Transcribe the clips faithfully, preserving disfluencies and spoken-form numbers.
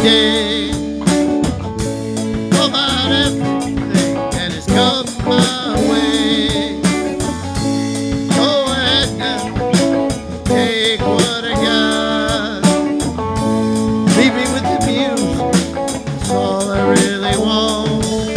yeah. About everything that has come my way. Go ahead now, take what I got. Leave me with the music, that's all I really want.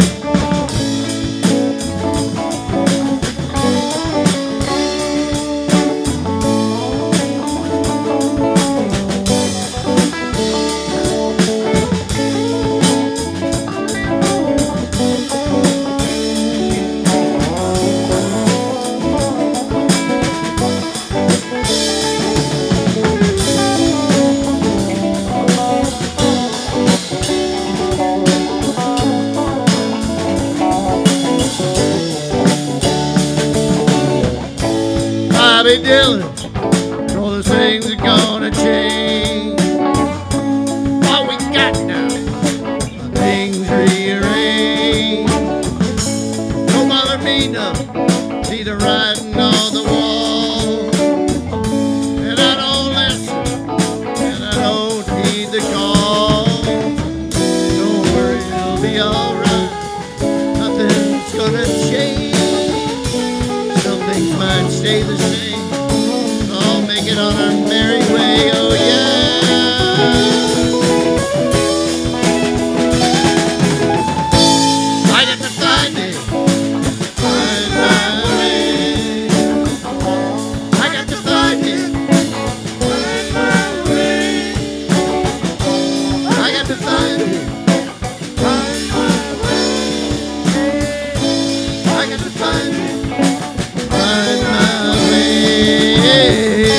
Bobby Dylan, all those things are gonna change. All we got now, things rearrange. Don't bother me none, see the writing on the wall. And I don't listen, and I don't heed the call. Don't worry, it'll be alright, nothing's gonna change. Some things might stay the same. I'll make it on our merry way, oh yeah. I got to find it, find my way. I got to find it, find my way. I got to find it, find my way. I got to find it, find my way.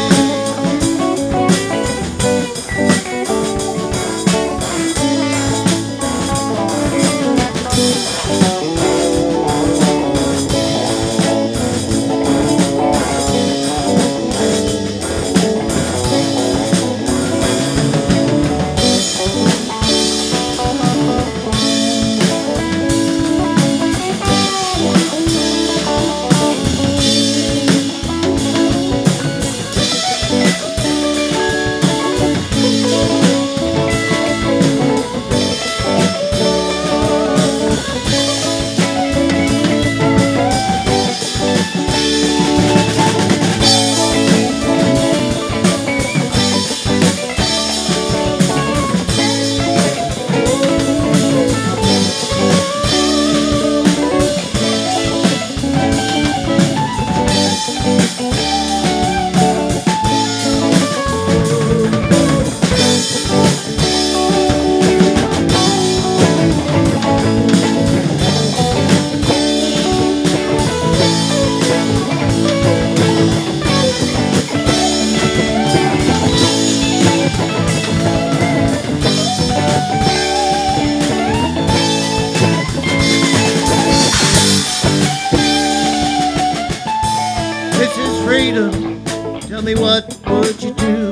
This is freedom, tell me what would you do?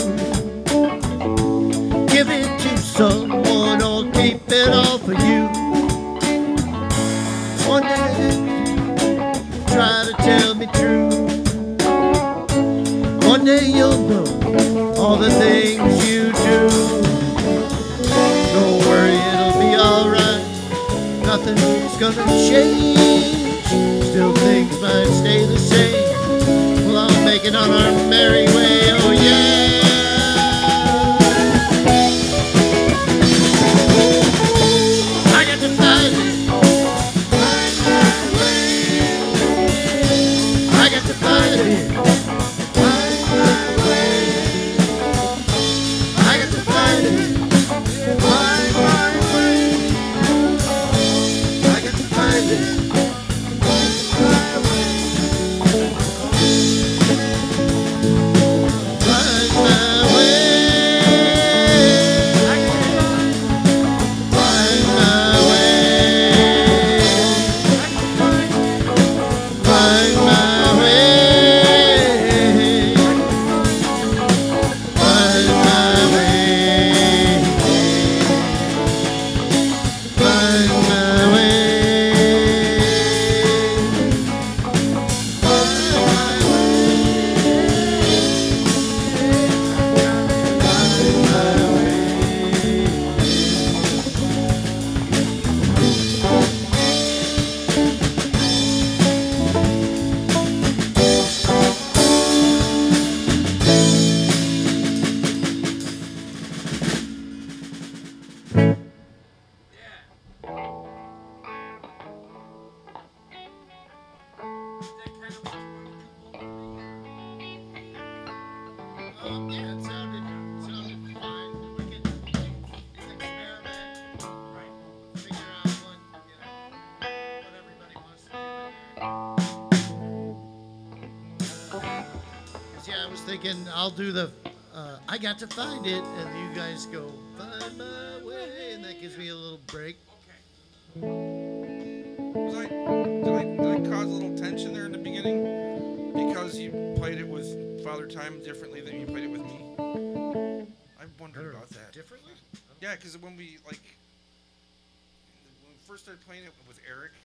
Give it to someone or keep it all for you? One day try to tell me true. One day you'll know all the things you do. Don't worry, it'll be alright, nothing's gonna change. Still things might stay the same. Well, I'll make it on our merry way, oh yeah. I got to find it, find my way. I got to find it, find my way. I got to find it, find my way. I got to find it. Find Um, yeah, it sounded, sounded fine. We can experiment, right? Figure out what, you know, what everybody wants to do in here. 'Cause, yeah, I was thinking I'll do the, uh, I got to find it, and you guys go, find my way, and that gives me a little break. Was I, did I did I cause a little tension there in the beginning because you played it with Father Time differently than you played it with me? I wondered about that. Differently? Yeah, because when we like when we first started playing it with Eric,